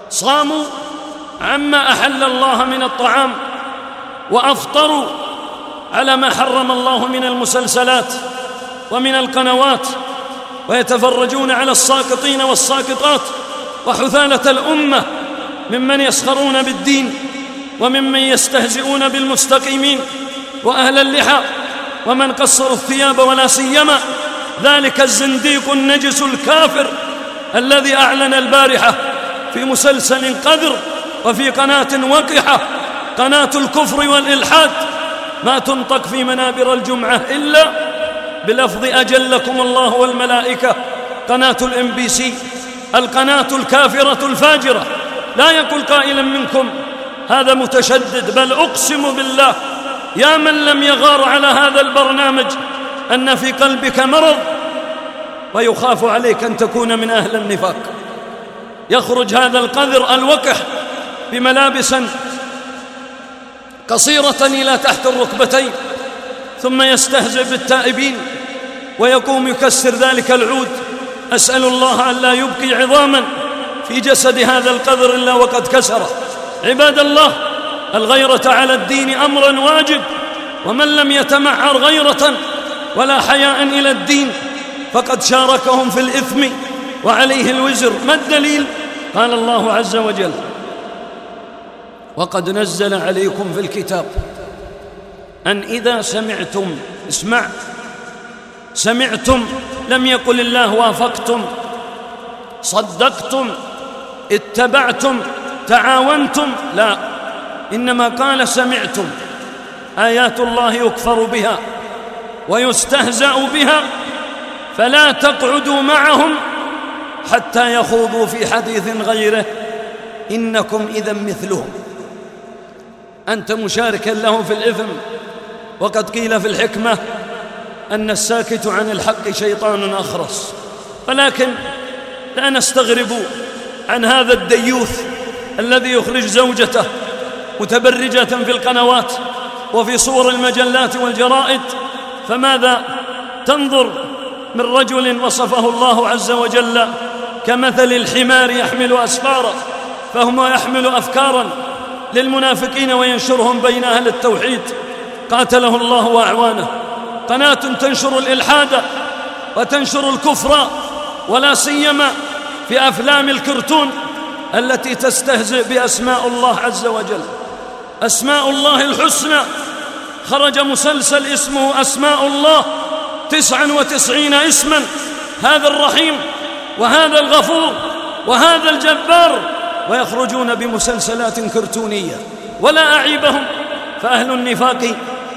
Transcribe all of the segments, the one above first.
صاموا عما أحل الله من الطعام، وأفطروا على ما حرم الله من المسلسلات ومن القنوات، ويتفرجون على الساقطين والساقطات وحثالة الأمة ممن يسخرون بالدين وممن يستهزئون بالمستقيمين وأهل اللحى ومن قصروا الثياب، ولا سيما ذلك الزنديق النجس الكافر الذي أعلن البارحة في مسلسل قذر وفي قناة وقحة، قناة الكفر والإلحاد، ما تنطق في منابر الجمعة إلا بلفظ أجلكم الله والملائكة، قناة الMBC، القناة الكافرة الفاجرة. لا يقول قائلا منكم هذا متشدد، بل أقسم بالله يا من لم يغار على هذا البرنامج أن في قلبك مرض ويخاف عليك أن تكون من أهل النفاق. يخرج هذا القذر الوقح بملابس قصيرة إلى تحت الركبتين، ثم يستهزئ بالتائبين ويقوم يكسر ذلك العود. أسأل الله أن لا يبقي عظاما في جسد هذا القذر إلا وقد كسر. عباد الله، الغيرة على الدين أمر واجب، ومن لم يتمعر غيرة ولا حياء إلى الدين فقد شاركهم في الإثم وعليه الوزر. ما الدليل؟ قال الله عز وجل: وقد نزل عليكم في الكتاب أن إذا سمعتم، اسمع، سمعتم، لم يقل الله وافقتم، صدقتم، اتبعتم، تعاونتم، لا، إنما قال سمعتم. آيات الله يكفر بها ويستهزأ بها، فلا تقعدوا معهم حتى يخوضوا في حديث غيره إنكم إذا مثلهم. أنت مشاركا له في الإثم، وقد قيل في الحكمة أن الساكت عن الحق شيطان أخرس. ولكن لا نستغرب عن هذا الديوث الذي يخرج زوجته متبرجة في القنوات وفي صور المجلات والجرائد. فماذا تنظر من رجل وصفه الله عز وجل كمثل الحمار يحمل أسفارا، فهو يحمل أفكارا للمنافقين وينشرهم بين أهل التوحيد، قاتله الله وأعوانه. قناة تنشر الإلحاد وتنشر الكفر، ولا سيما في أفلام الكرتون التي تستهزئ بأسماء الله عز وجل، أسماء الله الحسنى. خرج مسلسل اسمه أسماء الله، 99 اسما، هذا الرحيم وهذا الغفور وهذا الجبار، ويخرجون بمسلسلات كرتونية ولا أعيبهم. فأهل النفاق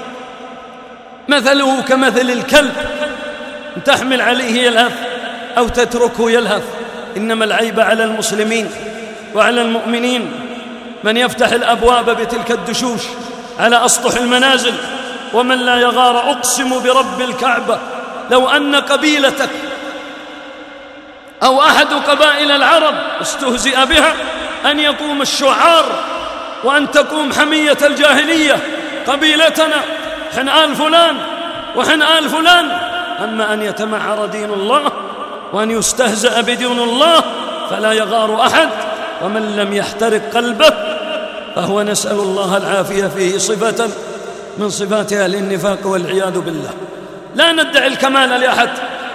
مثله كمثل الكلب، تحمل عليه يلهث أو تتركه يلهث. إنما العيب على المسلمين وعلى المؤمنين من يفتح الأبواب بتلك الدشوش على أسطح المنازل ومن لا يغار. أقسم برب الكعبة لو أن قبيلتك أو أحد قبائل العرب استهزئ بها أن يقوم الشعار وأن تقوم حمية الجاهلية، قبيلتنا حن آل فلان وحن آل فلان. أما أن يتمعر دين الله وأن يستهزأ بدين الله فلا يغار أحد. ومن لم يحترق قلبه فهو، نسأل الله العافية، فيه صفة من صفات أهل النفاق والعياذ بالله. لا ندعي الكمال لأحد،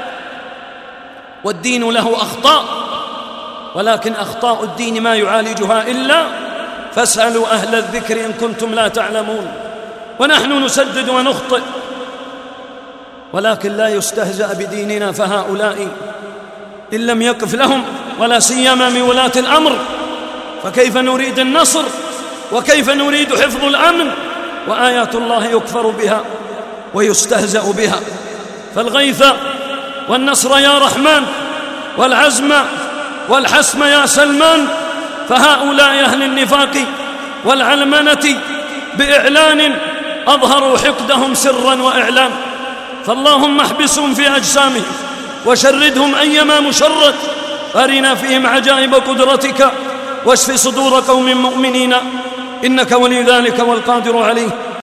والدين له أخطاء، ولكن أخطاء الدين ما يعالجها إلا فاسألوا أهل الذكر إن كنتم لا تعلمون. ونحن نسدد ونخطئ، ولكن لا يستهزأ بديننا. فهؤلاء إن لم يقف لهم، ولا سيما من ولاة الأمر، فكيف نريد النصر وكيف نريد حفظ الأمن وآيات الله يكفر بها ويستهزأ بها؟ فالغيث والنصر يا رحمن، والعزم والحسم يا سلمان. فهؤلاء أهل النفاق والعلمنة بإعلان أظهروا حقدهم سرا وإعلان. فاللهم احبسهم في أجسامهم وشردهم أيما مشرد. أرنا فيهم عجائب قدرتك واشف صدور قوم مؤمنين، إنك ولي ذلك والقادر عليه.